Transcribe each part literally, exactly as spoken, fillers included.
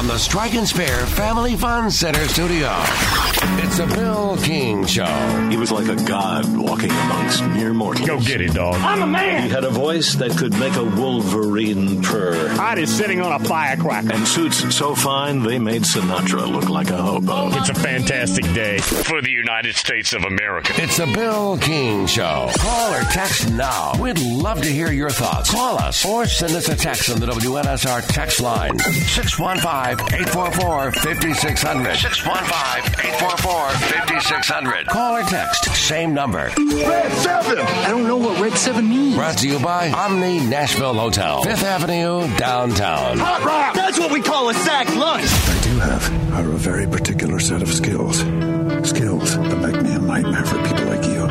from the Strike and Spare Family Fun Center studio, it's the Bill King Show. He was like a god walking amongst mere mortals. Go get it, dog. I'm a man. He had a voice that could make a wolverine purr. Hot is sitting on a firecracker. And suits so fine they made Sinatra look like a hobo. It's a fantastic day for the United States of America. It's the Bill King Show. Call or text now. We'd love to hear your thoughts. Call us or send us a text on the W N S R text line. six one five, eight four four, five six zero zero. six one five, eight four four, five six zero zero. Call or text. Same number. Red seven. I don't know what Red seven means. Brought to you by Omni Nashville Hotel, Fifth Avenue, downtown. Hot rock. That's what we call a sack lunch. I do have are a very particular set of skills. Skills that make me a nightmare for people like you.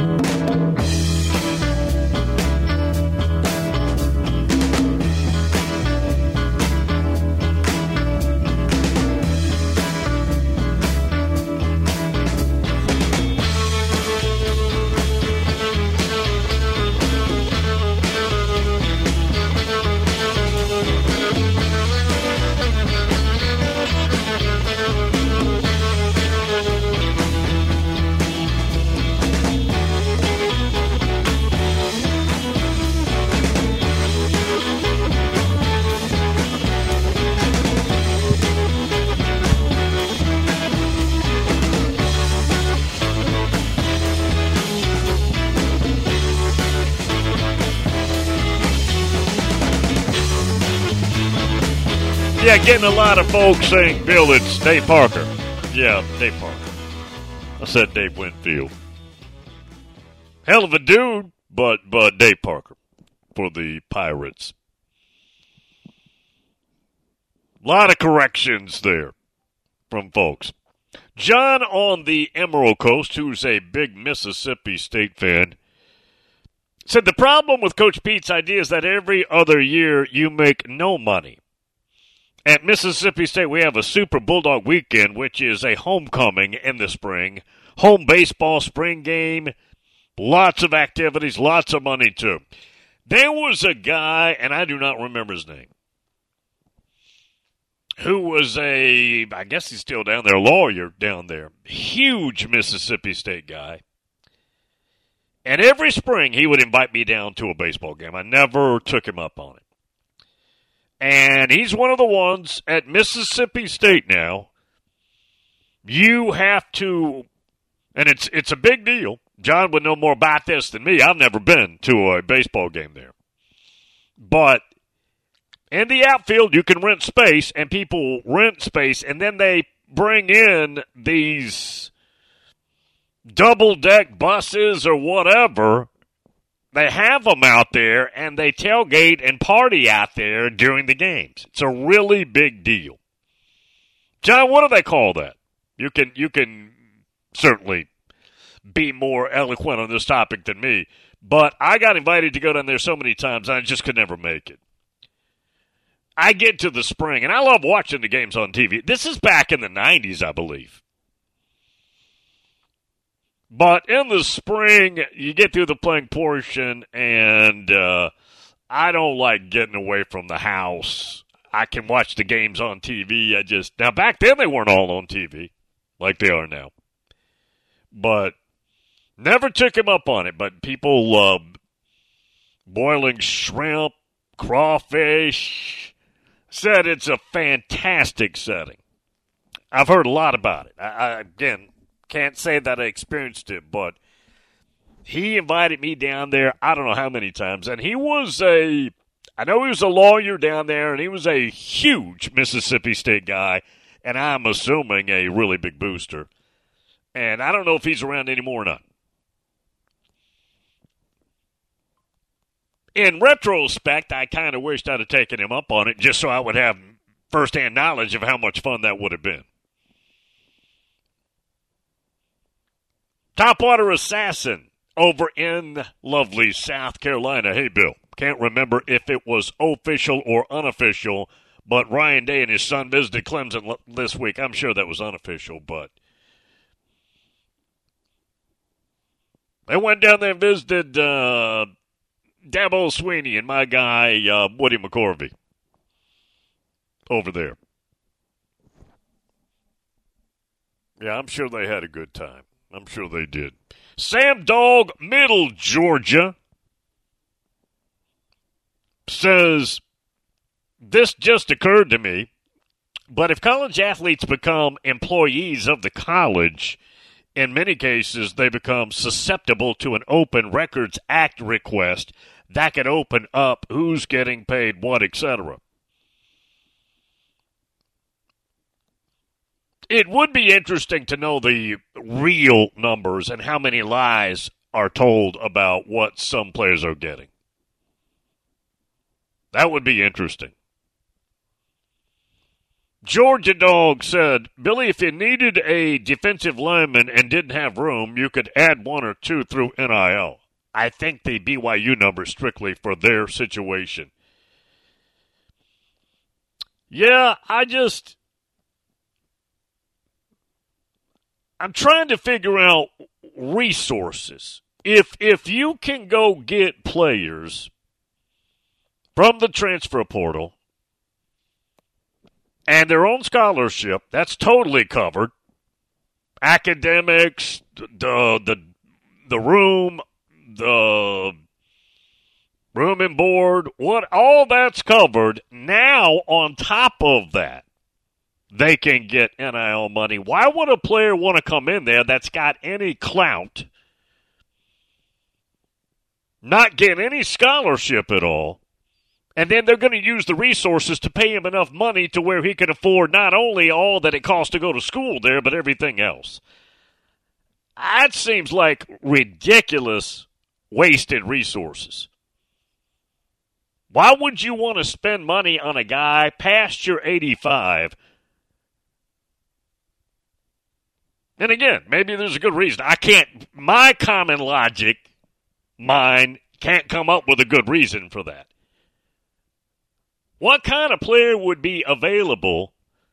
Yeah, getting a lot of folks saying, Bill, it's Dave Parker. Yeah, Dave Parker. I said Dave Winfield. Hell of a dude, but but Dave Parker for the Pirates. A lot of corrections there from folks. John on the Emerald Coast, who's a big Mississippi State fan, said the problem with Coach Pete's idea is that every other year you make no money. At Mississippi State, we have a Super Bulldog Weekend, which is a homecoming in the spring. Home baseball spring game, lots of activities, lots of money, too. There was a guy, and I do not remember his name, who was a, I guess he's still down there, lawyer down there, huge Mississippi State guy. And every spring, he would invite me down to a baseball game. I never took him up on it. And he's one of the ones at Mississippi State now. You have to, and it's it's a big deal. John would know more about this than me. I've never been to a baseball game there. But in the outfield, you can rent space, and people rent space, and then they bring in these double-deck buses or whatever. They have them out there, and they tailgate and party out there during the games. It's a really big deal. John, what do they call that? You can you can certainly be more eloquent on this topic than me, but I got invited to go down there so many times, and I just could never make it. I get to the spring, and I love watching the games on T V. This is back in the nineties, I believe. But in the spring, you get through the playing portion, and uh, I don't like getting away from the house. I can watch the games on T V. I just now back then they weren't all on T V like they are now. But never took him up on it. But people love boiling shrimp, crawfish. Said it's a fantastic setting. I've heard a lot about it. I, I again. Can't say that I experienced it, but he invited me down there I don't know how many times. And he was a, I know he was a lawyer down there, and he was a huge Mississippi State guy, and I'm assuming a really big booster. And I don't know if he's around anymore or not. In retrospect, I kind of wished I'd have taken him up on it just so I would have firsthand knowledge of how much fun that would have been. Topwater Assassin over in lovely South Carolina. Hey, Bill, can't remember if it was official or unofficial, but Ryan Day and his son visited Clemson this week. I'm sure that was unofficial, but they went down there and visited uh, Dabo Sweeney and my guy, uh, Woody McCorvey, over there. Yeah, I'm sure they had a good time. I'm sure they did. Sam Dog, Middle Georgia, says, this just occurred to me, but if college athletes become employees of the college, in many cases they become susceptible to an Open Records Act request that could open up who's getting paid what, et cetera. It would be interesting to know the real numbers and how many lies are told about what some players are getting. That would be interesting. Georgia Dog said, Billy, if you needed a defensive lineman and didn't have room, you could add one or two through N I L. I think the B Y U number strictly for their situation. Yeah, I just... I'm trying to figure out resources. If if you can go get players from the transfer portal and their own scholarship, that's totally covered. Academics, the the the room, the room and board, what all that's covered. Now on top of that, they can get N I L money. Why would a player want to come in there that's got any clout, not get any scholarship at all, and then they're going to use the resources to pay him enough money to where he can afford not only all that it costs to go to school there, but everything else? That seems like ridiculous wasted resources. Why would you want to spend money on a guy past your eighty-five? And again, maybe there's a good reason. I can't, my common logic, mine, can't come up with a good reason for that. What kind of player would be available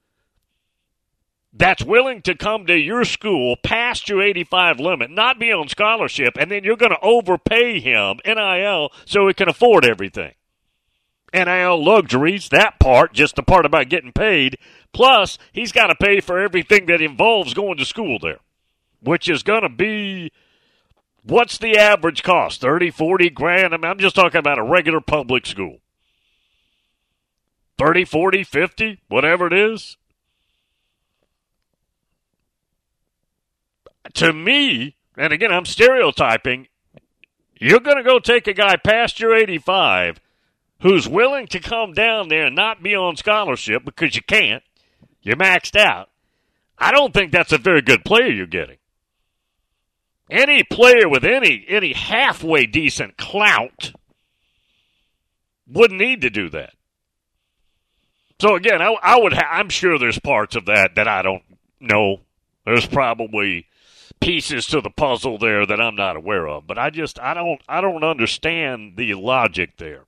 that's willing to come to your school past your eighty-five limit, not be on scholarship, and then you're going to overpay him, N I L, so he can afford everything? N I L luxuries, that part, just the part about getting paid, plus he's got to pay for everything that involves going to school there, which is going to be, what's the average cost, thirty, forty grand? I mean, I'm just talking about a regular public school. thirty, forty, fifty, whatever it is. To me, and again, I'm stereotyping, you're going to go take a guy past your eighty-five who's willing to come down there and not be on scholarship because you can't. You're maxed out. I don't think that's a very good player you're getting. Any player with any any halfway decent clout wouldn't need to do that. So again, I, I would. Ha- I'm sure there's parts of that that I don't know. There's probably pieces to the puzzle there that I'm not aware of. But I just I don't I don't understand the logic there.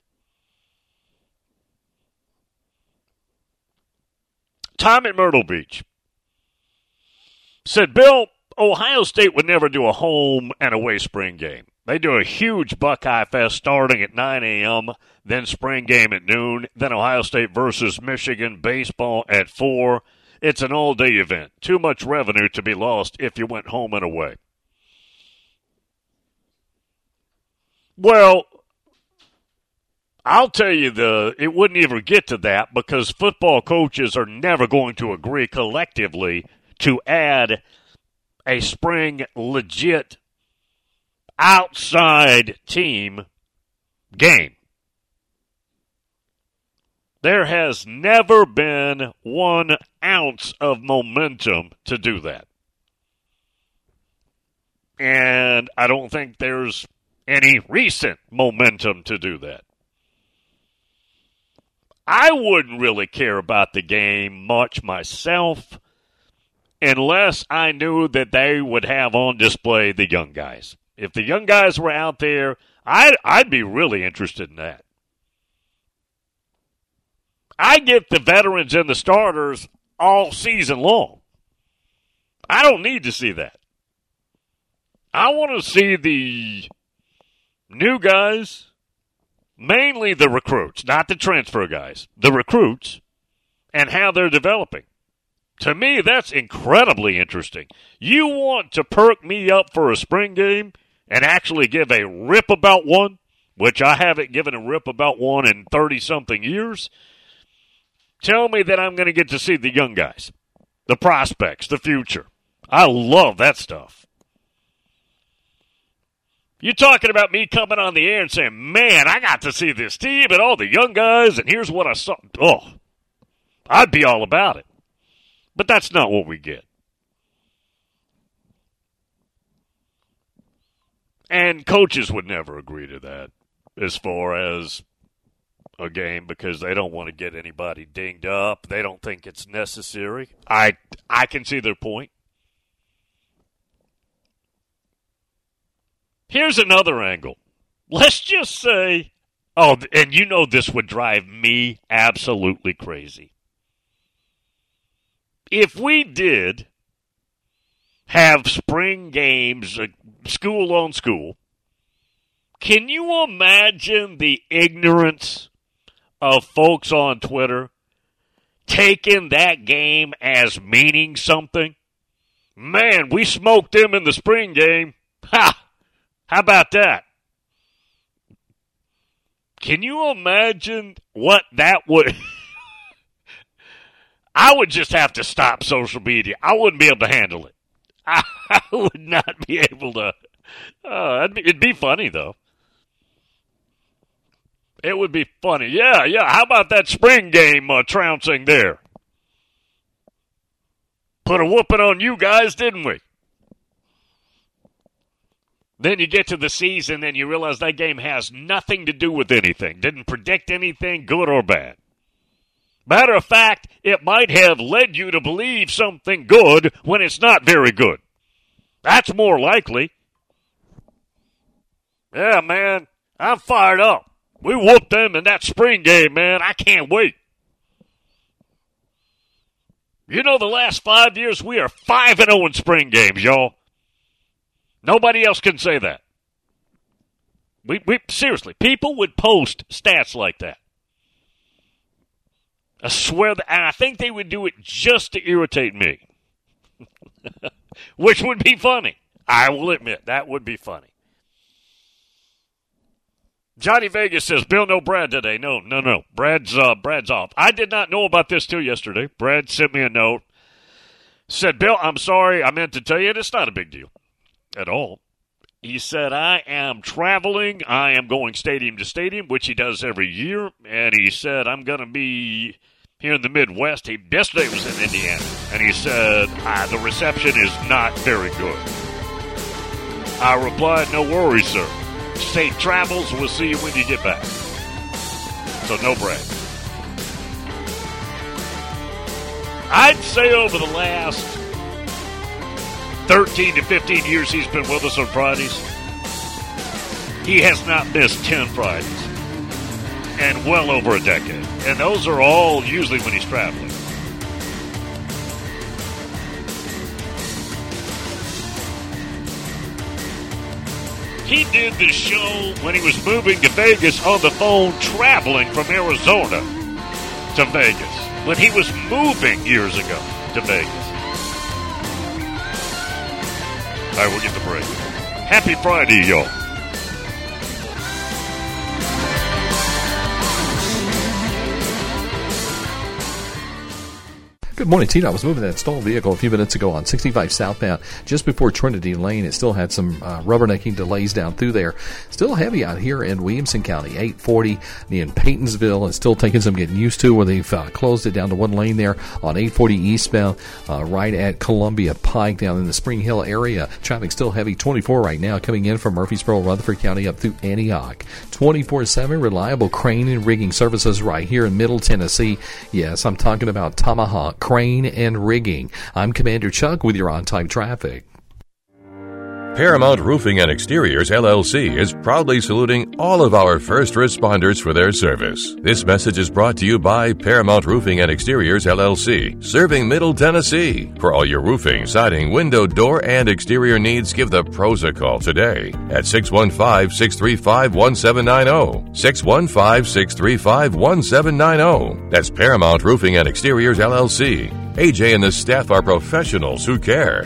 Tom at Myrtle Beach said, Bill, Ohio State would never do a home and away spring game. They do a huge Buckeye Fest starting at nine a.m., then spring game at noon, then Ohio State versus Michigan baseball at four. It's an all-day event. Too much revenue to be lost if you went home and away. Well, I'll tell you, the it wouldn't even get to that because football coaches are never going to agree collectively to add a spring legit outside team game. There has never been one ounce of momentum to do that. And I don't think there's any recent momentum to do that. I wouldn't really care about the game much myself unless I knew that they would have on display the young guys. If the young guys were out there, I'd, I'd be really interested in that. I get the veterans and the starters all season long. I don't need to see that. I want to see the new guys, mainly the recruits, not the transfer guys, the recruits, and how they're developing. To me, that's incredibly interesting. You want to perk me up for a spring game and actually give a rip about one, which I haven't given a rip about one in thirty-something years. Tell me that I'm going to get to see the young guys, the prospects, the future. I love that stuff. You're talking about me coming on the air and saying, man, I got to see this team and all the young guys, and here's what I saw. Oh, I'd be all about it. But that's not what we get. And coaches would never agree to that as far as a game because they don't want to get anybody dinged up. They don't think it's necessary. I I can see their point. Here's another angle. Let's just say, oh, and you know this would drive me absolutely crazy. If we did have spring games, uh, school on school, can you imagine the ignorance of folks on Twitter taking that game as meaning something? Man, we smoked them in the spring game. Ha! How about that? Can you imagine what that would... I would just have to stop social media. I wouldn't be able to handle it. I, I would not be able to. Uh, it'd, be, it'd be funny, though. It would be funny. Yeah, yeah. How about that spring game uh, trouncing there? Put a whooping on you guys, didn't we? Then you get to the season and you realize that game has nothing to do with anything. Didn't predict anything, good or bad. Matter of fact, it might have led you to believe something good when it's not very good. That's more likely. Yeah, man, I'm fired up. We whooped them in that spring game, man. I can't wait. You know, the last five years, we are five and oh in spring games, y'all. Nobody else can say that. We, we seriously, people would post stats like that. I swear that, and I think they would do it just to irritate me. Which would be funny. I will admit, that would be funny. Johnny Vegas says, Bill, no Brad today. No, no, no. Brad's uh, Brad's off. I did not know about this till yesterday. Brad sent me a note. Said, Bill, I'm sorry. I meant to tell you, it's not a big deal at all. He said, I am traveling. I am going stadium to stadium, which he does every year. And he said, I'm going to be here in the Midwest. He yesterday was in Indiana. And he said, ah, the reception is not very good. I replied, no worries, sir. Safe travels. We'll see you when you get back. So no Brad. I'd say over the last thirteen to fifteen years he's been with us on Fridays, he has not missed ten Fridays. And well over a decade. And those are all usually when he's traveling. He did the show when he was moving to Vegas on the phone, traveling from Arizona to Vegas. When he was moving years ago to Vegas. All right, we'll get the break. Happy Friday, y'all. Good morning, Tina. I was moving that stolen vehicle a few minutes ago on sixty-five southbound, just before Trinity Lane. It still had some uh, rubbernecking delays down through there. Still heavy out here in Williamson County, eight forty in Paytonsville. It's still taking some getting used to where they've uh, closed it down to one lane there on eight forty eastbound, uh, right at Columbia Pike down in the Spring Hill area. Traffic still heavy, twenty-four right now, coming in from Murfreesboro, Rutherford County up through Antioch. twenty-four seven reliable crane and rigging services right here in Middle Tennessee. Yes, I'm talking about Tomahawk Crane and Rigging. I'm Commander Chuck with your on-time traffic. Paramount Roofing and Exteriors, L L C, is proudly saluting all of our first responders for their service. This message is brought to you by Paramount Roofing and Exteriors, L L C, serving Middle Tennessee. For all your roofing, siding, window, door, and exterior needs, give the pros a call today at six one five, six three five, one seven nine zero. six one five, six three five, one seven nine zero. That's Paramount Roofing and Exteriors, L L C. A J and the staff are professionals who care.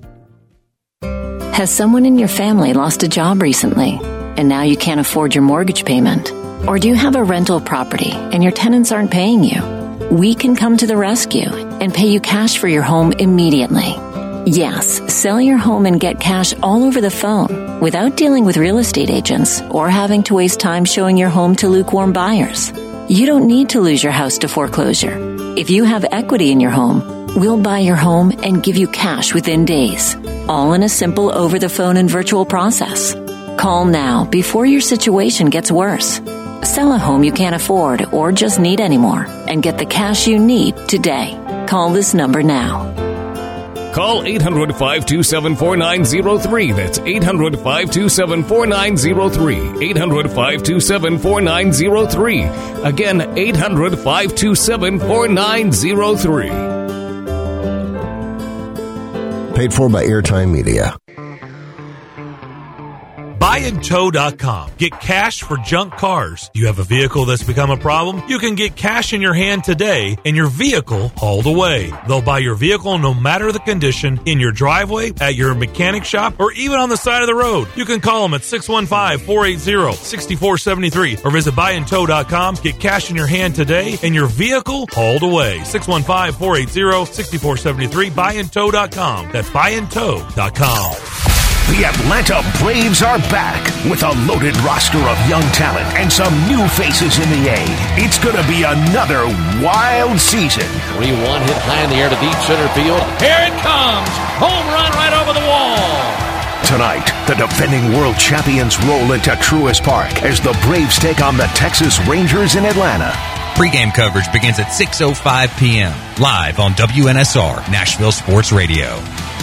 Has someone in your family lost a job recently, and now you can't afford your mortgage payment? Or do you have a rental property and your tenants aren't paying you? We can come to the rescue and pay you cash for your home immediately. Yes, sell your home and get cash all over the phone without dealing with real estate agents or having to waste time showing your home to lukewarm buyers. You don't need to lose your house to foreclosure. If you have equity in your home, we'll buy your home and give you cash within days, all in a simple over-the-phone and virtual process. Call now before your situation gets worse. Sell a home you can't afford or just need anymore and get the cash you need today. Call this number now. Call eight hundred, five two seven, four nine zero three. That's eight hundred, five two seven, four nine zero three. eight hundred, five two seven, four nine zero three. Again, eight hundred, five two seven, four nine zero three. Paid for by Airtime Media. buy and tow dot com. Get cash for junk cars. Do you have a vehicle that's become a problem? You can get cash in your hand today and your vehicle hauled away. They'll buy your vehicle no matter the condition, in your driveway, at your mechanic shop, or even on the side of the road. You can call them at six one five, four eight zero, six four seven three or visit buy and tow dot com. Get cash in your hand today and your vehicle hauled away. six one five, four eight zero, six four seven three, buy and tow dot com. That's buy and tow dot com. The Atlanta Braves are back with a loaded roster of young talent and some new faces in the A. It's going to be another wild season. three one hit high in the air to deep center field. Here it comes. Home run right over the wall. Tonight, the defending world champions roll into Truist Park as the Braves take on the Texas Rangers in Atlanta. Pre-game coverage begins at six oh five p.m. live on W N S R, Nashville Sports Radio.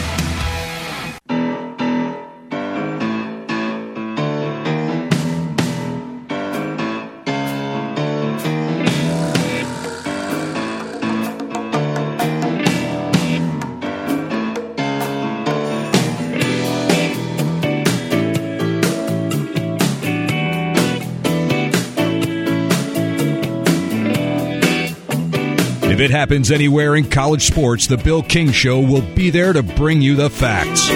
If it happens anywhere in college sports, the Bill King Show will be there to bring you the facts.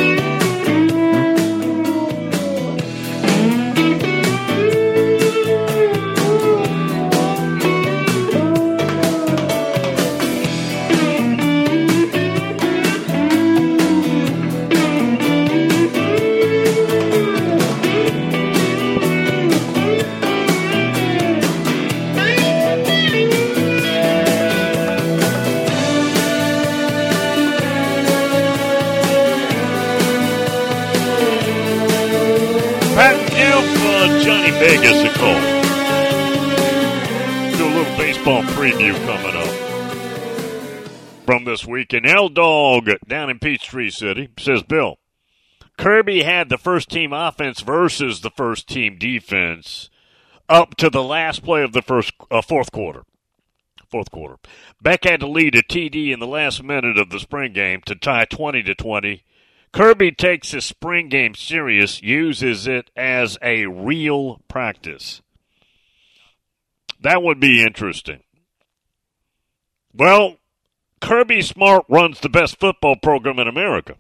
Vegas a call. Do a little baseball preview coming up from this weekend. L-Dog down in Peachtree City says, Bill, Kirby had the first-team offense versus the first-team defense up to the last play of the first uh, fourth quarter. Fourth quarter. Beck had to lead a T D in the last minute of the spring game to tie twenty to twenty. Kirby takes his spring game serious, uses it as a real practice. That would be interesting. Well, Kirby Smart runs the best football program in America.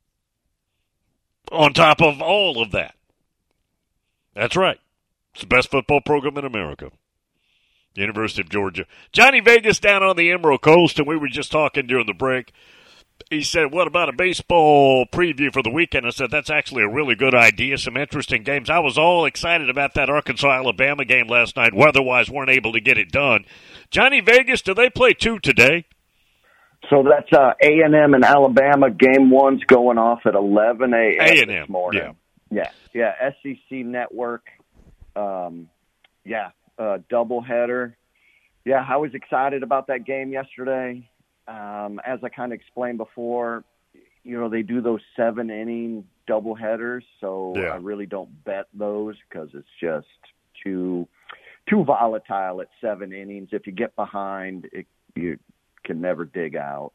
On top of all of that. That's right. It's the best football program in America. University of Georgia. Johnny Vegas down on the Emerald Coast, and we were just talking during the break. He said, what about a baseball preview for the weekend? I said, that's actually a really good idea. Some interesting games. I was all excited about that Arkansas-Alabama game last night. Weather-wise, weren't able to get it done. Johnny Vegas, do they play two today? So that's uh, A and M and Alabama. Game one's going off at eleven a.m. A and M, this morning. yeah. Yeah, yeah, S E C Network. Um, yeah, uh, doubleheader. Yeah, I was excited about that game yesterday. Um, as I kind of explained before, you know, they do those seven-inning doubleheaders, so yeah. I really don't bet those because it's just too too volatile at seven innings. If you get behind, it, you can never dig out.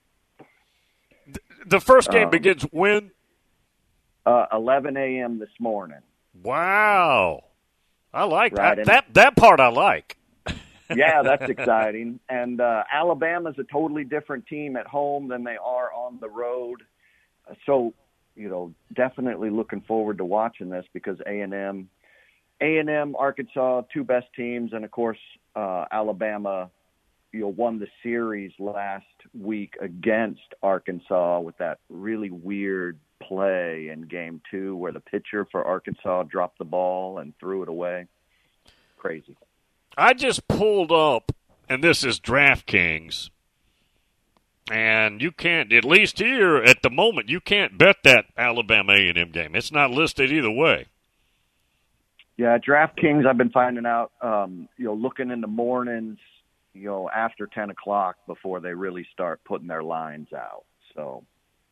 The first game um, begins when? Uh, eleven a.m. this morning. Wow. I like right, that. that. That part I like. Yeah, that's exciting. And uh, Alabama's a totally different team at home than they are on the road. So, you know, definitely looking forward to watching this because A and M, A and M, Arkansas, two best teams, and of course uh, Alabama, you know, won the series last week against Arkansas with that really weird play in game two where the pitcher for Arkansas dropped the ball and threw it away. Crazy. I just pulled up, and this is DraftKings, and you can't, at least here at the moment, you can't bet that Alabama A and M game. It's not listed either way. Yeah, DraftKings, I've been finding out, um, you know, looking in the mornings, you know, after ten o'clock before they really start putting their lines out. So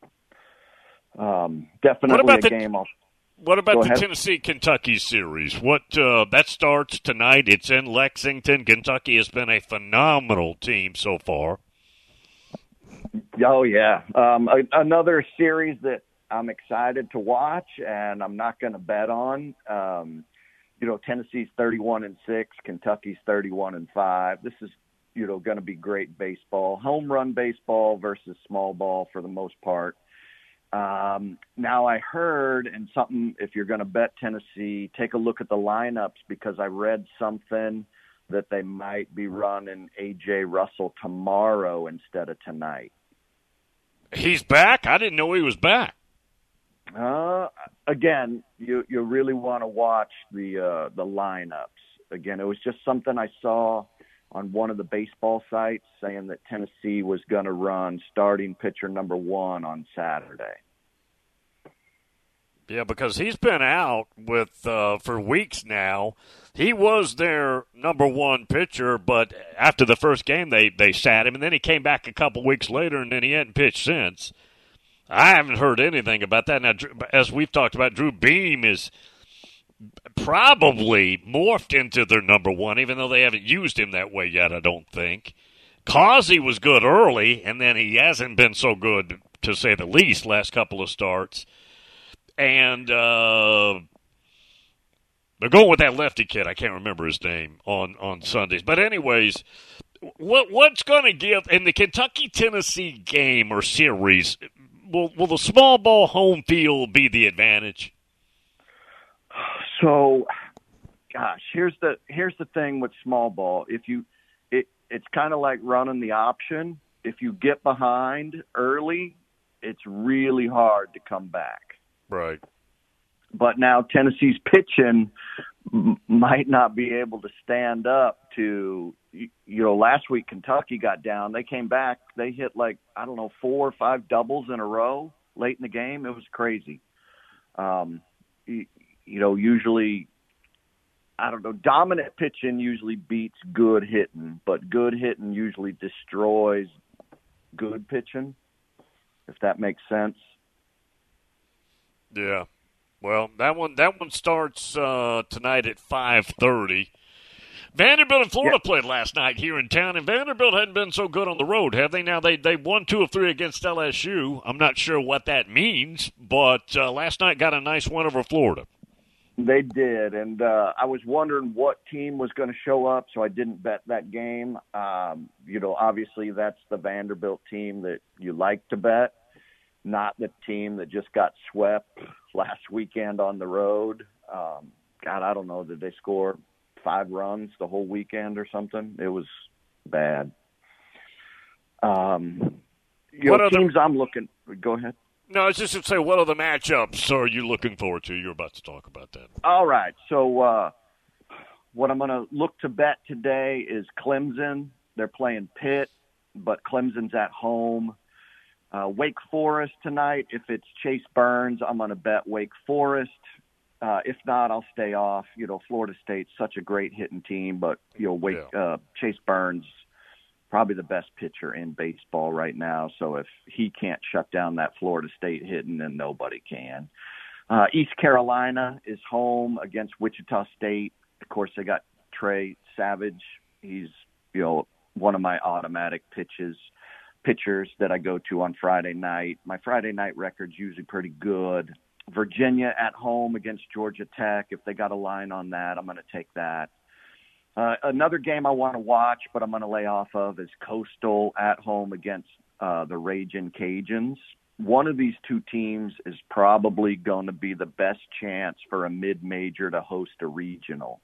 um, definitely what about a the, game off. What about Go the ahead. Tennessee-Kentucky series? What uh, that starts tonight. It's in Lexington. Kentucky has been a phenomenal team so far. Oh, yeah. Um, a, another series that I'm excited to watch, and I'm not going to bet on. Um, you know, Tennessee's thirty-one and six, Kentucky's thirty-one and five. This is, you know, going to be great baseball. Home run baseball versus small ball for the most part. Um, now I heard, and something, if you're going to bet Tennessee, take a look at the lineups because I read something that they might be running A J Russell tomorrow instead of tonight. He's back? I didn't know he was back. Uh, again, you, you really want to watch the, uh, the lineups. Again, it was just something I saw on one of the baseball sites saying that Tennessee was going to run starting pitcher number one on Saturday. Yeah, because he's been out with uh, for weeks now. He was their number one pitcher, but after the first game, they, they sat him, and then he came back a couple weeks later, and then he hadn't pitched since. I haven't heard anything about that. Now, as we've talked about, Drew Beam is probably morphed into their number one, even though they haven't used him that way yet, I don't think. Causey was good early, and then he hasn't been so good, to say the least, last couple of starts. And uh, they're going with that lefty kid. I can't remember his name on, on Sundays. But anyways, what what's going to give in the Kentucky-Tennessee game or series, will, will the small ball home field be the advantage? So, gosh, here's the here's the thing with small ball. If you, it it's kind of like running the option. If you get behind early, it's really hard to come back. Right. But now Tennessee's pitching m- might not be able to stand up to, you know, last week Kentucky got down. They came back. They hit like, I don't know, four or five doubles in a row late in the game. It was crazy. Um, you, you know, usually, I don't know, dominant pitching usually beats good hitting, but good hitting usually destroys good pitching, if that makes sense. Yeah. Well, that one that one starts uh, tonight at five thirty. Vanderbilt and Florida yeah. played last night here in town, and Vanderbilt hadn't been so good on the road, have they? Now, they, they won two of three against L S U. I'm not sure what that means, but uh, last night got a nice win over Florida. They did, and uh, I was wondering what team was going to show up, so I didn't bet that game. Um, you know, obviously that's the Vanderbilt team that you like to bet, not the team that just got swept last weekend on the road. Um, God, I don't know. Did they score five runs the whole weekend or something? It was bad. Um, you what know, other, teams I'm looking – go ahead. No, I was just going to say, what other matchups are you looking forward to? You're about to talk about that. All right. So uh, what I'm going to look to bet today is Clemson. They're playing Pitt, but Clemson's at home. Uh, Wake Forest tonight. If it's Chase Burns, I'm going to bet Wake Forest. Uh, if not, I'll stay off. You know, Florida State's such a great hitting team, but, you know, Wake yeah. uh, Chase Burns, probably the best pitcher in baseball right now. So if he can't shut down that Florida State hitting, then nobody can. Uh, East Carolina is home against Wichita State. Of course, they got Trey Savage. He's, you know, one of my automatic pitches. pitchers that I go to on Friday night. My Friday night record's usually pretty good. Virginia at home against Georgia Tech. If they got a line on that, I'm going to take that. Uh, another game I want to watch, but I'm going to lay off of, is Coastal at home against uh, the Ragin' Cajuns. One of these two teams is probably going to be the best chance for a mid-major to host a regional.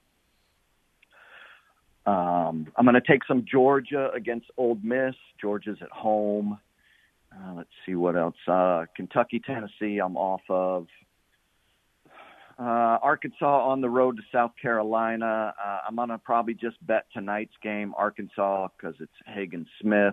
Um, I'm going to take some Georgia against Ole Miss. Georgia's at home. Uh, let's see what else. Uh, Kentucky, Tennessee, I'm off of. Uh, Arkansas on the road to South Carolina. Uh, I'm going to probably just bet tonight's game, Arkansas, because it's Hagen-Smith.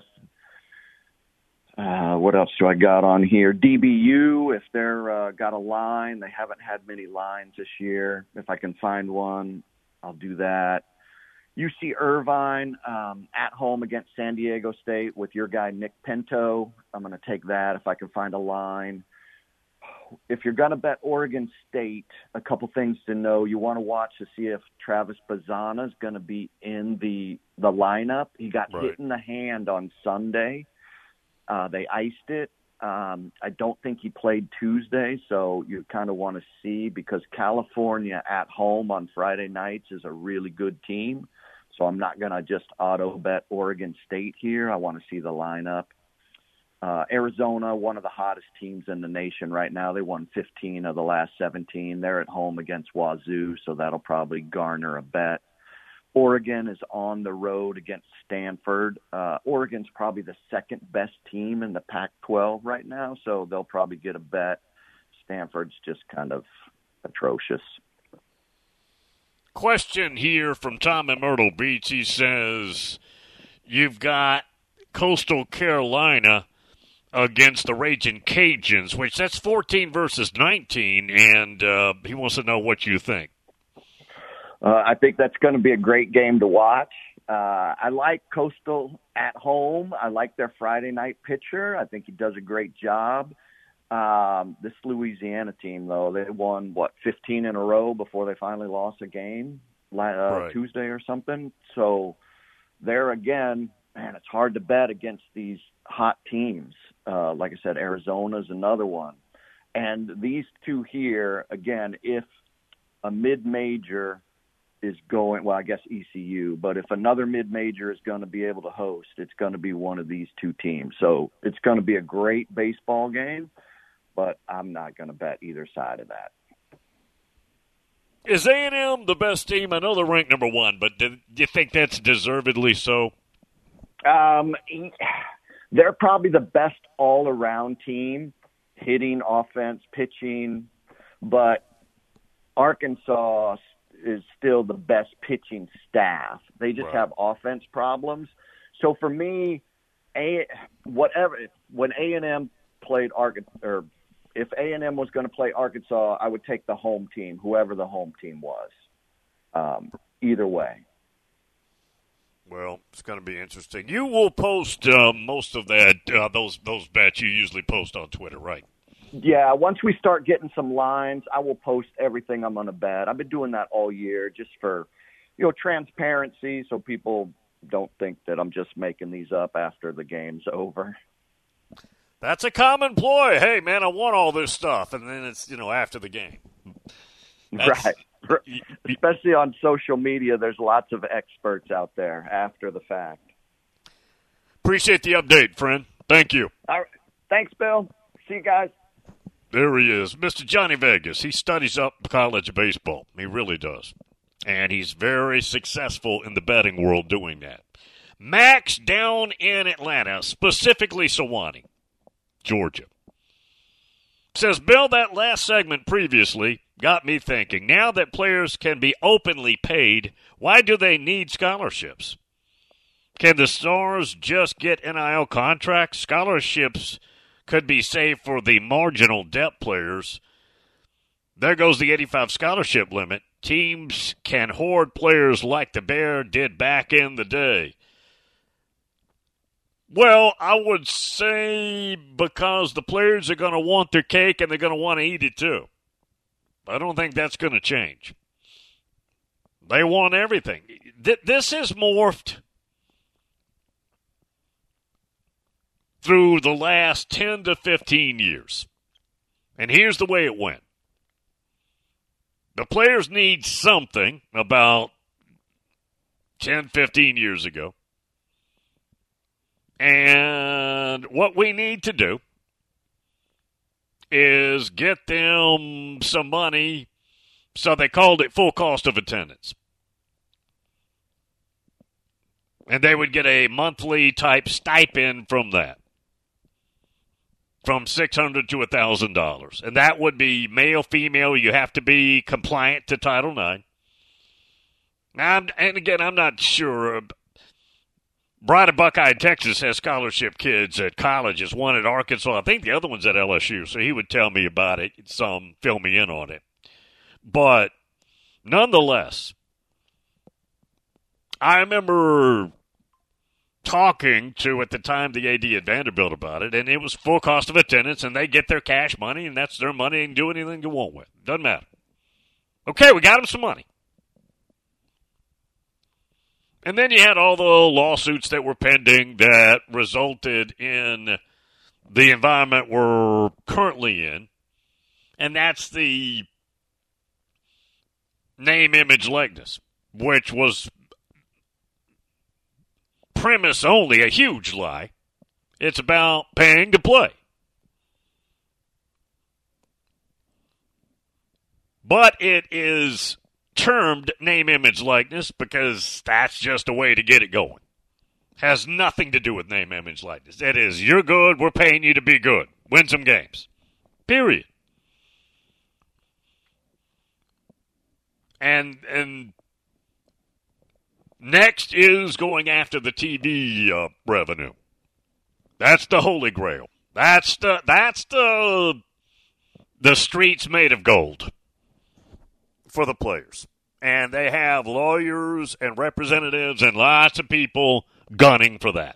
Uh, what else do I got on here? D B U, if they're uh, got a line. They haven't had many lines this year. If I can find one, I'll do that. U C Irvine um, at home against San Diego State with your guy Nick Pinto. I'm going to take that if I can find a line. If you're going to bet Oregon State, a couple things to know. You want to watch to see if Travis Bazana is going to be in the the lineup. He got right. hit in the hand on Sunday. Uh, they iced it. Um, I don't think he played Tuesday, so you kind of want to see, because California at home on Friday nights is a really good team. So I'm not going to just auto bet Oregon State here. I want to see the lineup. Uh, Arizona, one of the hottest teams in the nation right now. They won fifteen of the last seventeen. They're at home against Wazoo, so that'll probably garner a bet. Oregon is on the road against Stanford. Uh, Oregon's probably the second best team in the Pac twelve right now, so they'll probably get a bet. Stanford's just kind of atrocious. Question here from Tom in Myrtle Beach. He says, you've got Coastal Carolina against the Ragin' Cajuns, which that's fourteen versus nineteen, and uh, he wants to know what you think. Uh, I think that's going to be a great game to watch. Uh, I like Coastal at home. I like their Friday night pitcher. I think he does a great job. Um, this Louisiana team, though, they won, what, fifteen in a row before they finally lost a game uh, right. Tuesday or something. So there again, man, it's hard to bet against these hot teams. Uh, like I said, Arizona's another one. And these two here, again, if a mid-major is going, well, I guess E C U, but if another mid-major is going to be able to host, it's going to be one of these two teams. So it's going to be a great baseball game, but I'm not going to bet either side of that. Is A and M the best team? I know they're ranked number one, but do you think that's deservedly so? Um, they're probably the best all-around team, hitting, offense, pitching, but Arkansas is still the best pitching staff. They just right. have offense problems. So for me, a whatever when A and M played Arkansas, or if A and M was going to play Arkansas, I would take the home team, whoever the home team was. Um, either way. Well, it's going to be interesting. You will post uh, most of that uh, those those bets you usually post on Twitter, right? Yeah, once we start getting some lines, I will post everything I'm going to bet. I've been doing that all year just for, you know, transparency, so people don't think that I'm just making these up after the game's over. That's a common ploy. Hey, man, I want all this stuff, and then it's, you know, after the game. That's, right. Especially on social media, there's lots of experts out there after the fact. Appreciate the update, friend. Thank you. All right. Thanks, Bill. See you guys. There he is, Mister Johnny Vegas. He studies up college baseball. He really does. And he's very successful in the betting world doing that. Max down in Atlanta, specifically Sewanee, Georgia. Says, Bill, that last segment previously got me thinking. Now that players can be openly paid, why do they need scholarships? Can the Stars just get N I L contracts? Scholarships could be saved for the marginal depth players. There goes the eighty-five scholarship limit. Teams can hoard players like the Bear did back in the day. Well, I would say because the players are going to want their cake and they're going to want to eat it too. I don't think that's going to change. They want everything. This has morphed through the last ten to fifteen years. And here's the way it went. The players need something about ten, fifteen years ago. And what we need to do is get them some money, so they called it full cost of attendance. And they would get a monthly type stipend from that, from six hundred dollars to one thousand dollars. And that would be male, female. You have to be compliant to Title nine. Now, I'm, and again, I'm not sure. Bride of Buckeye, Texas has scholarship kids at colleges, one at Arkansas. I think the other one's at L S U, so he would tell me about it, some fill me in on it. But nonetheless, I remember talking to, at the time, the A D at Vanderbilt about it, and it was full cost of attendance, and they get their cash money, and that's their money, and do anything they want with it. Doesn't matter. Okay, we got them some money. And then you had all the lawsuits that were pending that resulted in the environment we're currently in, and that's the name, image, likeness, which was premise only, a huge lie. It's about paying to play. But it is termed name, image, likeness because that's just a way to get it going. Has nothing to do with name, image, likeness. It is, you're good, we're paying you to be good. Win some games. Period. And and next is going after the T V uh, revenue. That's the holy grail. That's the that's the the streets made of gold for the players. And they have lawyers and representatives and lots of people gunning for that.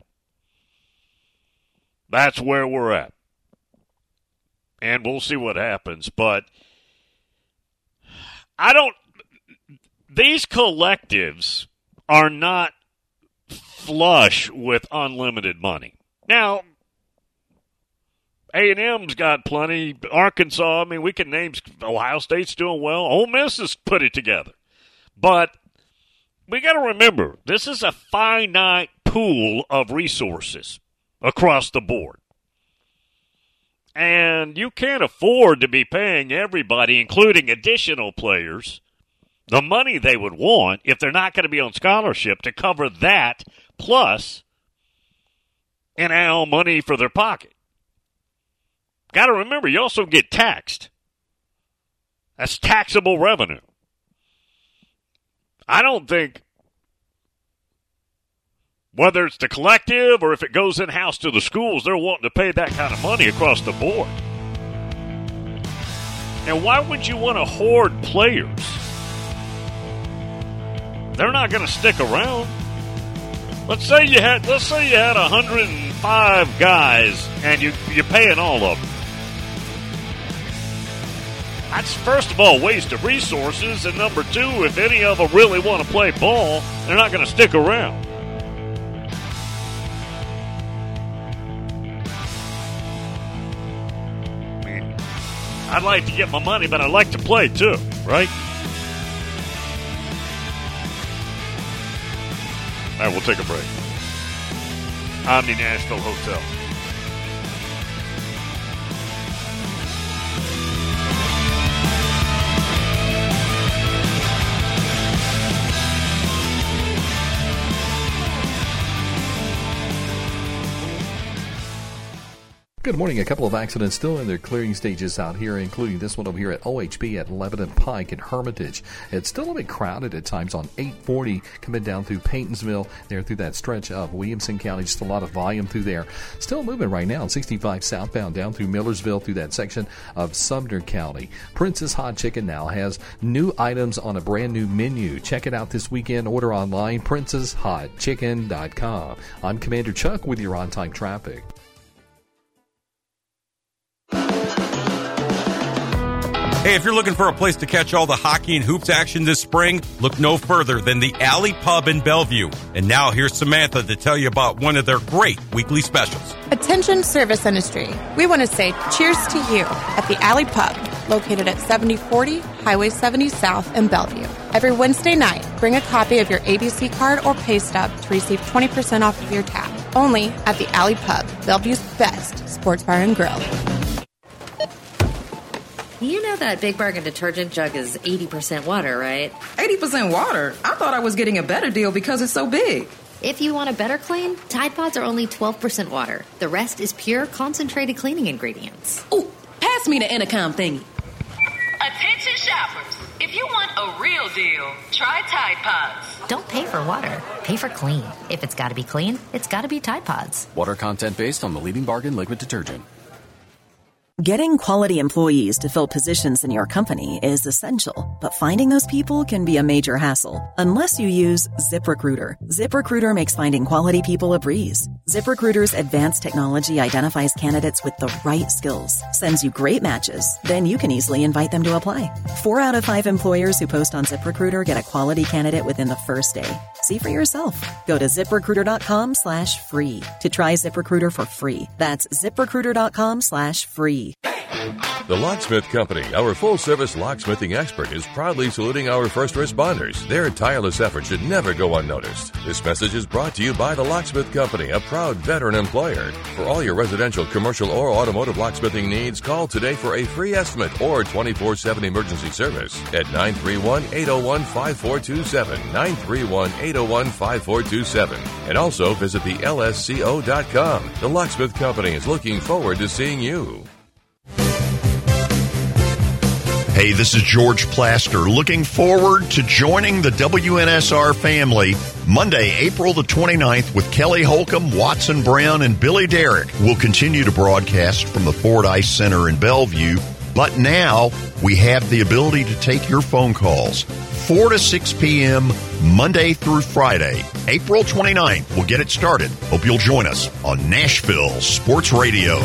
That's where we're at. And we'll see what happens. But I don't, these collectives are not flush with unlimited money. Now, A and M's got plenty. Arkansas, I mean, we can name, Ohio State's doing well. Ole Miss has put it together. But we got to remember, this is a finite pool of resources across the board. And you can't afford to be paying everybody, including additional players, the money they would want if they're not going to be on scholarship to cover that, plus N I L money for their pocket. Got to remember, you also get taxed. That's taxable revenue. I don't think, whether it's the collective or if it goes in-house to the schools, they're wanting to pay that kind of money across the board. And why would you want to hoard players? They're not going to stick around. Let's say you had let's say you had one hundred five guys and you you're paying all of them. That's, first of all, a waste of resources, and number two, if any of them really want to play ball, they're not going to stick around. I mean, I'd like to get my money, but I'd like to play too, right? All right, we'll take a break. Omni Nashville Hotel. Good morning. A couple of accidents still in their clearing stages out here, including this one over here at O H B at Lebanon Pike and Hermitage. It's still a bit crowded at times on eight forty coming down through Paytonsville, there through that stretch of Williamson County. Just a lot of volume through there. Still moving right now on sixty-five southbound down through Millersville through that section of Sumner County. Prince's Hot Chicken now has new items on a brand new menu. Check it out this weekend. Order online, princess hot chicken dot com. I'm Commander Chuck with your on-time traffic. Hey, if you're looking for a place to catch all the hockey and hoops action this spring, look no further than the Alley Pub in Bellevue. And now here's Samantha to tell you about one of their great weekly specials. Attention service industry. We want to say cheers to you at the Alley Pub, located at seventy forty Highway seventy South in Bellevue. Every Wednesday night, bring a copy of your A B C card or pay stub to receive twenty percent off of your tab. Only at the Alley Pub, Bellevue's best sports bar and grill. You know that Big Bargain detergent jug is eighty percent water, right? eighty percent water? I thought I was getting a better deal because it's so big. If you want a better clean, Tide Pods are only twelve percent water. The rest is pure, concentrated cleaning ingredients. Ooh, pass me the intercom thingy. Attention shoppers. If you want a real deal, try Tide Pods. Don't pay for water. Pay for clean. If it's got to be clean, it's got to be Tide Pods. Water content based on the leading bargain liquid detergent. Getting quality employees to fill positions in your company is essential, but finding those people can be a major hassle unless you use ZipRecruiter. ZipRecruiter makes finding quality people a breeze. ZipRecruiter's advanced technology identifies candidates with the right skills, sends you great matches, then you can easily invite them to apply. Four out of five employers who post on ZipRecruiter get a quality candidate within the first day. See for yourself. Go to ZipRecruiter.com slash free to try ZipRecruiter for free. That's ZipRecruiter.com slash free. The Locksmith Company, our full-service locksmithing expert, is proudly saluting our first responders. Their tireless efforts should never go unnoticed. This message is brought to you by the Locksmith Company, a proud veteran employer. For all your residential, commercial, or automotive locksmithing needs, call today for a free estimate or twenty-four seven emergency service at nine three one, eight oh one, five four two seven, nine three one, eight oh one, five four two seven. And also visit the L S C O dot com. The Locksmith Company is looking forward to seeing you. Hey, this is George Plaster, looking forward to joining the W N S R family Monday, April the twenty-ninth with Kelly Holcomb, Watson Brown, and Billy Derrick. We'll continue to broadcast from the Ford Ice Center in Bellevue, but now we have the ability to take your phone calls. four to six p.m. Monday through Friday, April twenty-ninth. We'll get it started. Hope you'll join us on Nashville Sports Radio.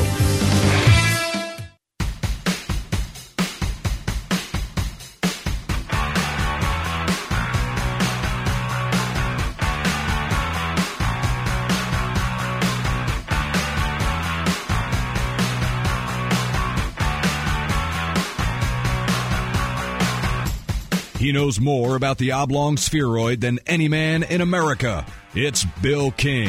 He knows more about the oblong spheroid than any man in America. It's Bill King.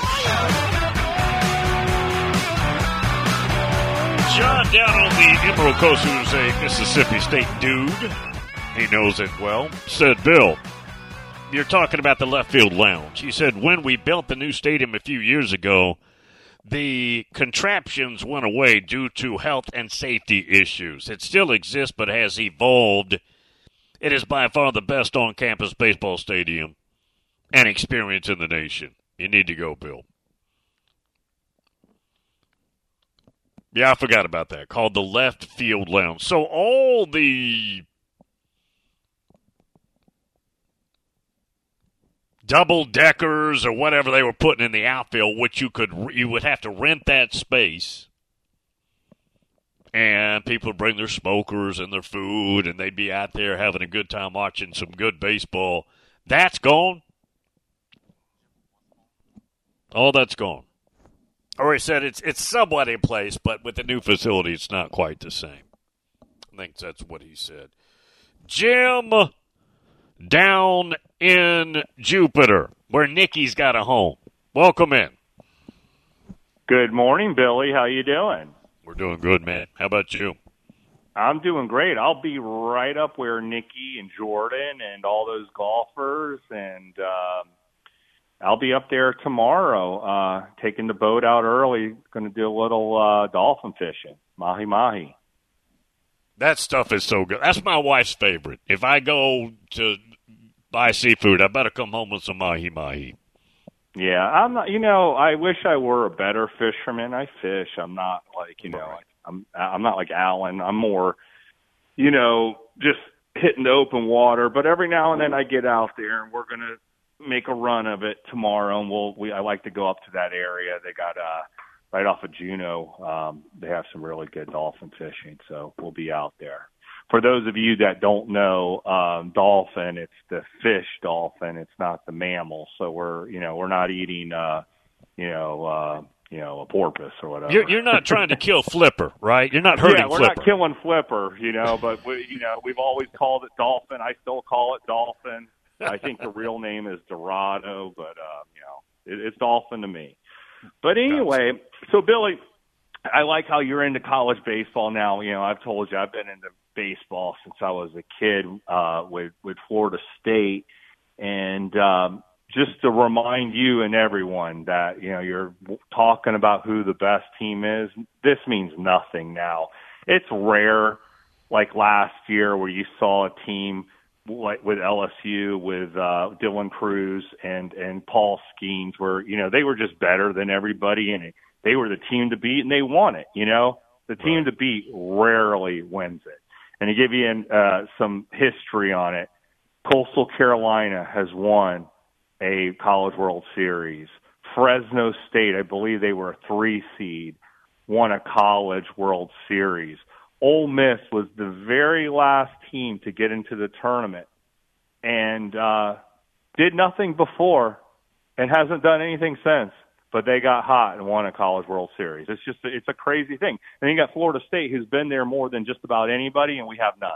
John down on the Emerald Coast, who's a Mississippi State dude, he knows it well, said, Bill, you're talking about the left field lounge. He said, when we built the new stadium a few years ago, the contraptions went away due to health and safety issues. It still exists, but has evolved. It is by far the best on-campus baseball stadium and experience in the nation. You need to go, Bill. Yeah, I forgot about that. Called the Left Field Lounge. So all the double-deckers or whatever they were putting in the outfield, which you could you would have to rent that space, and people would bring their smokers and their food, and they'd be out there having a good time watching some good baseball. That's gone. All that's gone. Or he said it's it's somewhat in place, but with the new facility, it's not quite the same. I think that's what he said. Jim down in Jupiter, where Nikki's got a home. Welcome in. Good morning, Billy. How you doing? We're doing good, man. How about you? I'm doing great. I'll be right up where Nikki and Jordan and all those golfers, and uh, I'll be up there tomorrow, uh, taking the boat out early, going to do a little uh, dolphin fishing, mahi-mahi. That stuff is so good. That's my wife's favorite. If I go to buy seafood, I better come home with some mahi-mahi. Yeah, I'm not. You know, I wish I were a better fisherman. I fish. I'm not like you know. Right. I'm. I'm not like Alan. I'm more, you know, just hitting the open water. But every now and then I get out there, and we're gonna make a run of it tomorrow. And we'll. We. I like to go up to that area. They got uh right off of Juneau. Um, they have some really good dolphin fishing, so we'll be out there. For those of you that don't know, um, dolphin, it's the fish dolphin. It's not the mammal. So we're, you know, we're not eating, uh, you know, uh, you know, a porpoise or whatever. You're, you're not trying to kill Flipper, right? You're not hurting yeah, we're Flipper. not killing Flipper, you know, but we, you know, we've always called it Dolphin. I still call it Dolphin. I think the real name is Dorado, but uh, you know, it, it's Dolphin to me. But anyway, so Billy, I like how you're into college baseball now. You know, I've told you I've been into baseball since I was a kid uh, with with Florida State, and um, just to remind you and everyone that, you know, you're talking about who the best team is. This means nothing now. It's rare, like last year, where you saw a team like with L S U, with uh, Dylan Cruz and and Paul Skeens, where, you know, they were just better than everybody, and it, they were the team to beat, and they won it. You know, the team right. to beat rarely wins it. And to give you uh, some history on it, Coastal Carolina has won a College World Series. Fresno State, I believe they were a three seed, won a College World Series. Ole Miss was the very last team to get into the tournament and uh, did nothing before and hasn't done anything since. But they got hot and won a College World Series. It's just, it's a crazy thing. And you got Florida State, who's been there more than just about anybody, and we have none.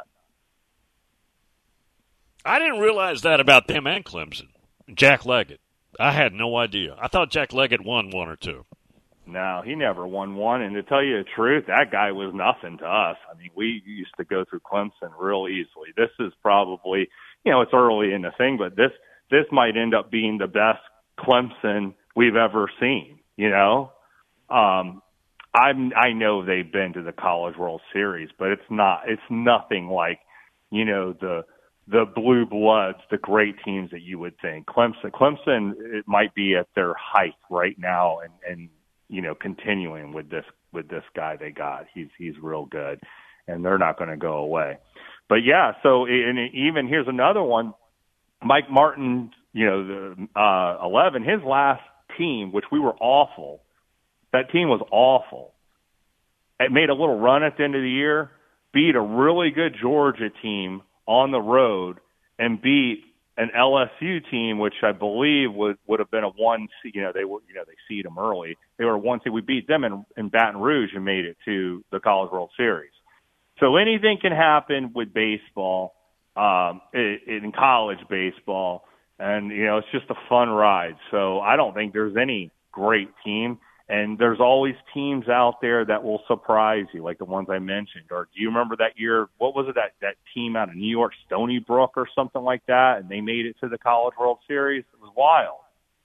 I didn't realize that about them and Clemson. Jack Leggett. I had no idea. I thought Jack Leggett won one or two. No, he never won one. And to tell you the truth, that guy was nothing to us. I mean, we used to go through Clemson real easily. This is probably, you know, it's early in the thing, but this this might end up being the best Clemson we've ever seen, you know. Um, I'm, I know they've been to the College World Series, but it's not, it's nothing like, you know, the the blue bloods, the great teams that you would think. Clemson, Clemson, it might be at their height right now, and, and you know, continuing with this with this guy they got. He's he's real good, and they're not going to go away. But yeah, so and even here's another one, Mike Martin. You know, the uh, eleven, his last team, which we were awful. That team was awful. It made a little run at the end of the year, beat a really good Georgia team on the road, and beat an L S U team, which I believe would would have been a one. You know, they were you know they seed them early. They were a one seed. We beat them in, in Baton Rouge and made it to the College World Series. So anything can happen with baseball, um, in, in college baseball. And, you know, it's just a fun ride. So I don't think there's any great team. And there's always teams out there that will surprise you, like the ones I mentioned. Or do you remember that year, what was it, that, that team out of New York, Stony Brook or something like that, and they made it to the College World Series? It was wild.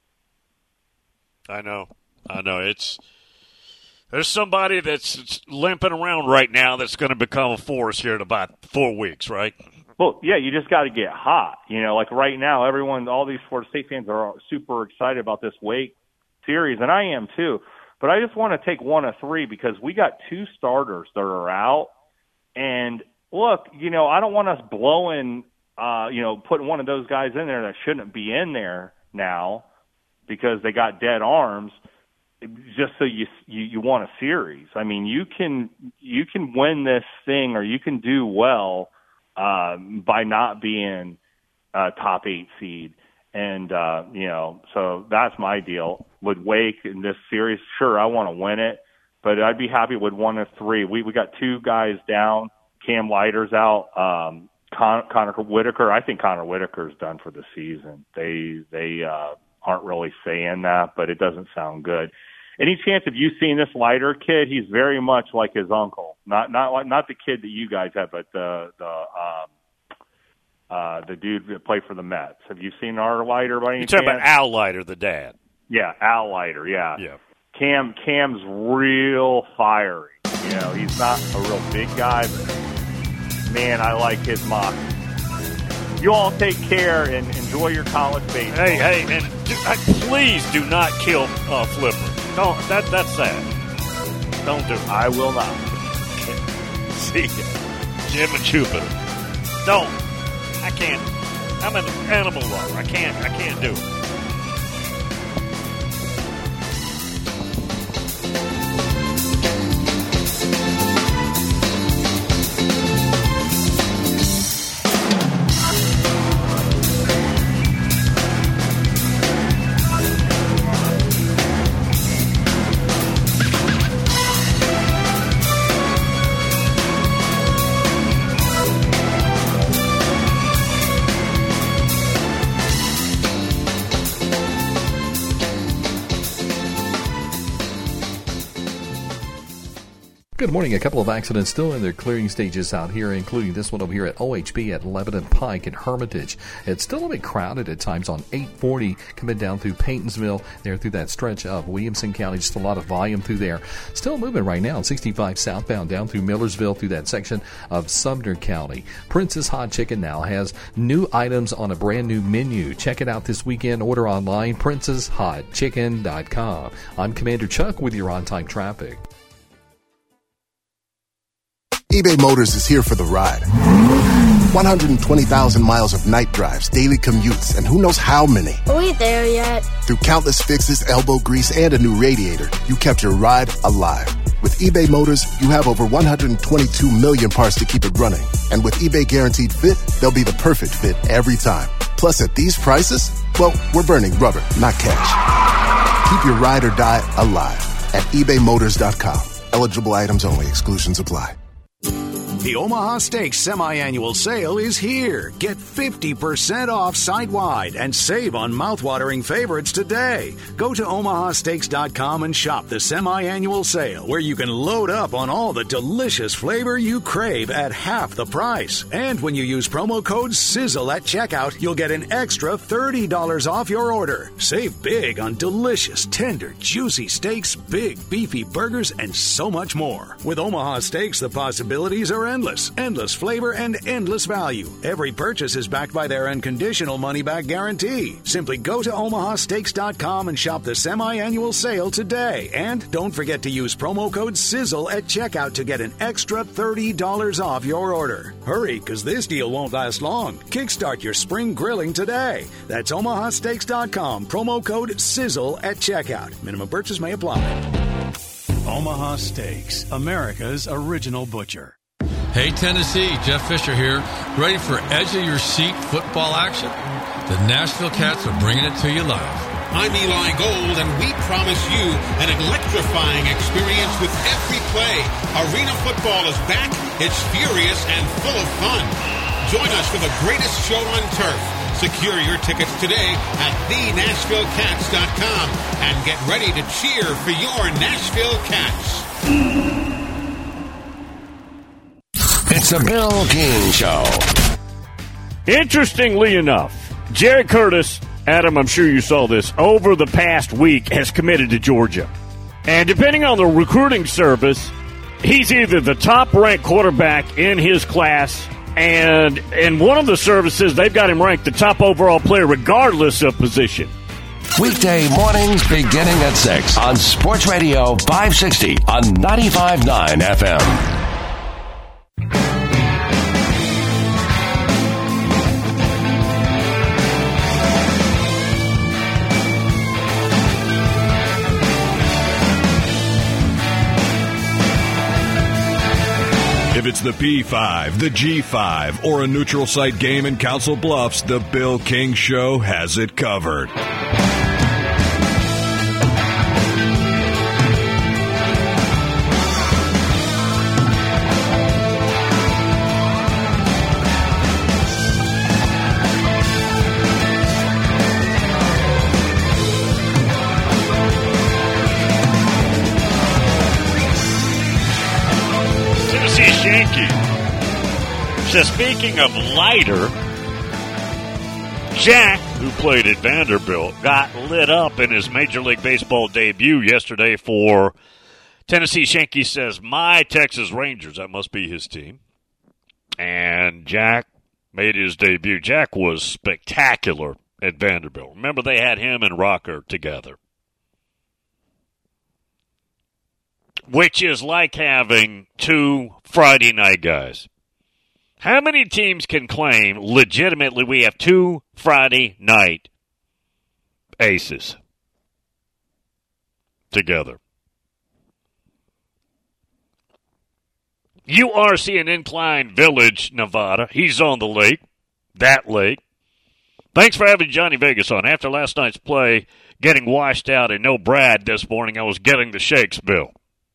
I know. I know. It's there's somebody that's limping around right now that's going to become a force here in about four weeks, right? Well, yeah, you just got to get hot. You know, like right now, everyone, all these Florida State fans are super excited about this Wake series, and I am too. But I just want to take one of three because we got two starters that are out. And look, you know, I don't want us blowing, uh, you know, putting one of those guys in there that shouldn't be in there now because they got dead arms. Just so you, you you want a series. I mean, you can you can win this thing, or you can do well. Um, by not being a top eight seed. And, uh, you know, so that's my deal. With Wake in this series, sure, I want to win it, but I'd be happy with one of three. We we got two guys down. Cam Leiter's out. Um, Con- Connor Whitaker, I think Connor Whitaker's done for the season. They, they uh, aren't really saying that, but it doesn't sound good. Any chance of you seeing this Leiter kid? He's very much like his uncle. Not not like not the kid that you guys have, but the the um, uh, the dude that played for the Mets. Have you seen our Leiter by any You're chance? talking about Al Leiter, the dad. Yeah, Al Leiter. Yeah. Yeah. Cam Cam's real fiery. You know, he's not a real big guy, but man, I like his mock. You all take care and enjoy your college baseball. Hey, hey, and do, uh, please do not kill uh, Flipper. Don't. That that's sad. Don't do it. I will not. See ya. Jim and Jupiter. Don't. I can't. I'm an animal lover. I can't. I can't do it. Good morning. A couple of accidents still in their clearing stages out here, including this one over here at O H B at Lebanon Pike and Hermitage. It's still a bit crowded at times on eight forty coming down through Paytonsville, there through that stretch of Williamson County. Just a lot of volume through there. Still moving right now on sixty-five southbound down through Millersville through that section of Sumner County. Prince's Hot Chicken now has new items on a brand new menu. Check it out this weekend. Order online, princess hot chicken dot com. I'm Commander Chuck with your on-time traffic. eBay Motors is here for the ride. one hundred twenty thousand miles of night drives, daily commutes, and who knows how many. Are we there yet? Through countless fixes, elbow grease, and a new radiator, you kept your ride alive. With eBay Motors, you have over one hundred twenty-two million parts to keep it running. And with eBay Guaranteed Fit, they'll be the perfect fit every time. Plus, at these prices, well, we're burning rubber, not cash. Keep your ride or die alive at ebay motors dot com. Eligible items only. Exclusions apply. The Omaha Steaks semi-annual sale is here. Get fifty percent off site-wide and save on mouthwatering favorites today. Go to omaha steaks dot com and shop the semi-annual sale, where you can load up on all the delicious flavor you crave at half the price. And when you use promo code SIZZLE at checkout, you'll get an extra thirty dollars off your order. Save big on delicious, tender, juicy steaks, big, beefy burgers, and so much more. With Omaha Steaks, the possibilities are endless. Endless flavor and endless value. Every purchase is backed by their unconditional money-back guarantee. Simply go to omaha steaks dot com and shop the semi-annual sale today. And don't forget to use promo code SIZZLE at checkout to get an extra thirty dollars off your order. Hurry, because this deal won't last long. Kickstart your spring grilling today. That's omaha steaks dot com. Promo code SIZZLE at checkout. Minimum purchase may apply. Omaha Steaks, America's original butcher. Hey, Tennessee, Jeff Fisher here. Ready for edge-of-your-seat football action? The Nashville Cats are bringing it to you live. I'm Eli Gold, and we promise you an electrifying experience with every play. Arena football is back. It's furious and full of fun. Join us for the greatest show on turf. Secure your tickets today at the nashville cats dot com and get ready to cheer for your Nashville Cats. It's the Bill King Show. Interestingly enough, Jerry Curtis, Adam, I'm sure you saw this, over the past week has committed to Georgia. And depending on the recruiting service, he's either the top-ranked quarterback in his class, and in one of the services, they've got him ranked the top overall player regardless of position. Weekday mornings beginning at six on Sports Radio five sixty on ninety-five point nine F M. If it's the P five, the G five, or a neutral site game in Council Bluffs, the Bill King Show has it covered. So speaking of lighter, Jack, who played at Vanderbilt, got lit up in his Major League Baseball debut yesterday for Tennessee. Shanky says, my Texas Rangers, that must be his team. And Jack made his debut. Jack was spectacular at Vanderbilt. Remember, they had him and Rocker together. Which is like having two Friday night guys. How many teams can claim legitimately we have two Friday night aces together? U R C in Incline Village, Nevada. He's on the lake, that lake. Thanks for having Johnny Vegas on. After last night's play, getting washed out and no Brad this morning, I was getting the shakes, Bill.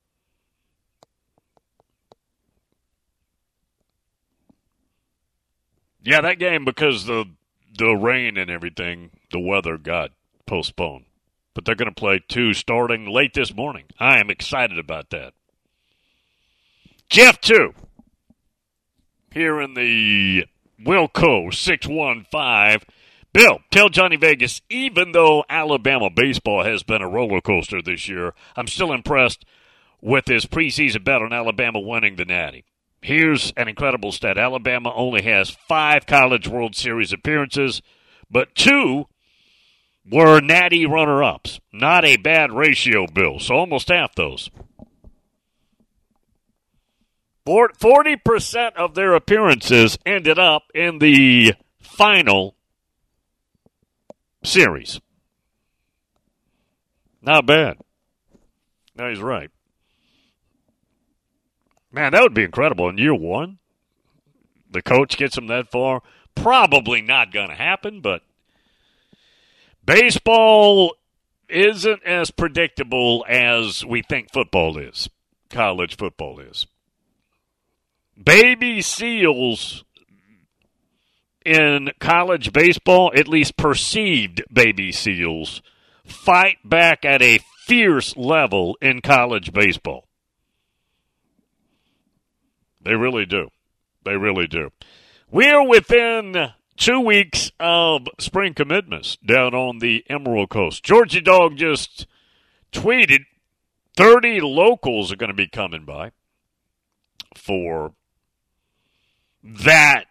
Yeah, that game, because the the rain and everything, the weather got postponed. But they're going to play two starting late this morning. I am excited about that. Jeff, too, here in the Wilco six one five. Bill, tell Johnny Vegas, even though Alabama baseball has been a roller coaster this year, I'm still impressed with his preseason bet on Alabama winning the Natty. Here's an incredible stat. Alabama only has five College World Series appearances, but two were Natty runner-ups. Not a bad ratio, Bill, so almost half those. forty percent of their appearances ended up in the final series. Not bad. No, he's right. Man, that would be incredible. In year one, the coach gets him that far. Probably not going to happen, but baseball isn't as predictable as we think football is, college football is. Baby Seals in college baseball, at least perceived Baby Seals, fight back at a fierce level in college baseball. They really do. They really do. We're within two weeks of spring commitments down on the Emerald Coast. Georgia Dog just tweeted thirty locals are going to be coming by for that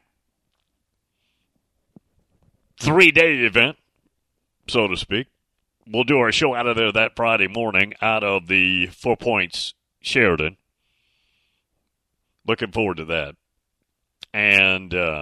three-day event, so to speak. We'll do our show out of there that Friday morning out of the Four Points Sheridan. Looking forward to that. And uh,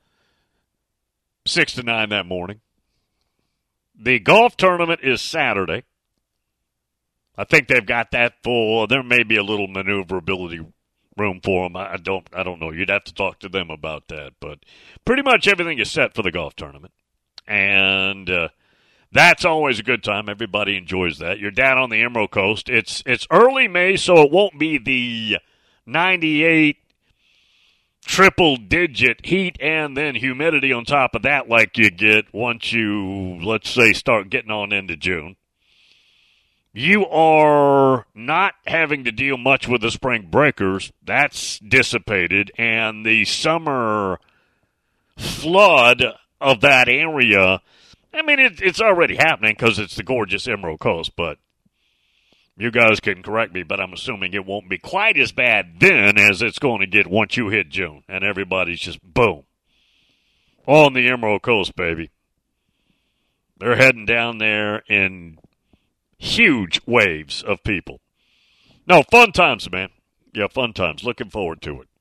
six to nine that morning. The golf tournament is Saturday. I think they've got that full. There may be a little maneuverability room for them. I don't, I don't know. You'd have to talk to them about that. But pretty much everything is set for the golf tournament. And uh, that's always a good time. Everybody enjoys that. You're down on the Emerald Coast. It's it's early May, so it won't be the ninety-eight triple-digit heat and then humidity on top of that like you get once you, let's say, start getting on into June. You are not having to deal much with the spring breakers. That's dissipated, and the summer flood of that area, I mean, it, it's already happening because it's the gorgeous Emerald Coast, but you guys can correct me, but I'm assuming it won't be quite as bad then as it's going to get once you hit June, and everybody's just, boom, on the Emerald Coast, baby. They're heading down there in huge waves of people. No, fun times, man. Yeah, fun times. Looking forward to it.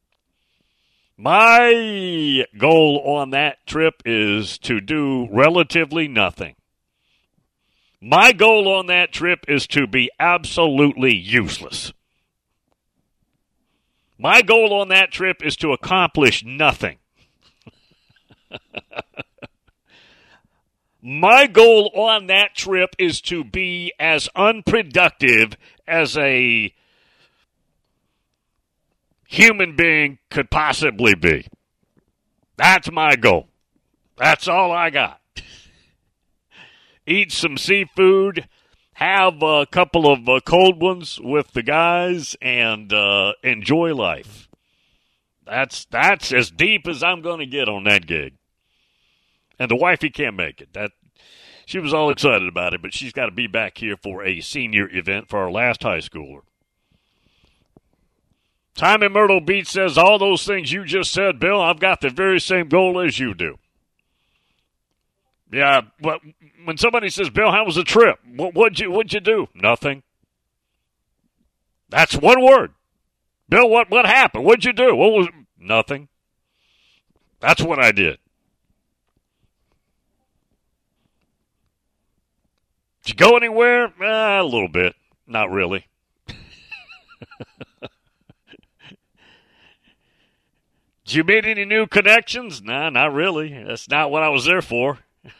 My goal on that trip is to do relatively nothing. My goal on that trip is to be absolutely useless. My goal on that trip is to accomplish nothing. My goal on that trip is to be as unproductive as a human being could possibly be. That's my goal. That's all I got. Eat some seafood, have a couple of uh, cold ones with the guys, and uh, enjoy life. That's that's as deep as I'm going to get on that gig. And the wifey can't make it. That she was all excited about it, but she's got to be back here for a senior event for our last high schooler. Time in Myrtle Beach says all those things you just said, Bill. I've got the very same goal as you do. Yeah, but when somebody says, Bill, how was the trip? What, what'd you what'd you do? Nothing. That's one word. Bill, what, what happened? What'd you do? What was nothing? That's what I did. Did you go anywhere? Eh, a little bit. Not really. Did you meet any new connections? Nah, not really. That's not what I was there for.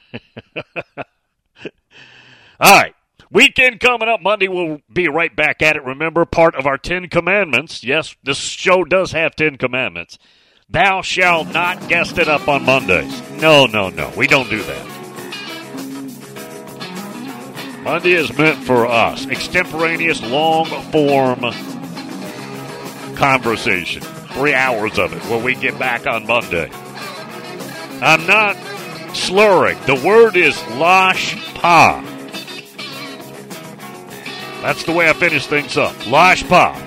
All right. Weekend coming up. Monday, we'll be right back at it. Remember, part of our Ten Commandments. Yes, this show does have Ten Commandments. Thou shalt not guest it up on Mondays. No, no, no. We don't do that. Monday is meant for us. Extemporaneous, long-form conversation. Three hours of it when we get back on Monday. I'm not slurring. The word is Losh Pa. That's the way I finish things up. Losh Pa.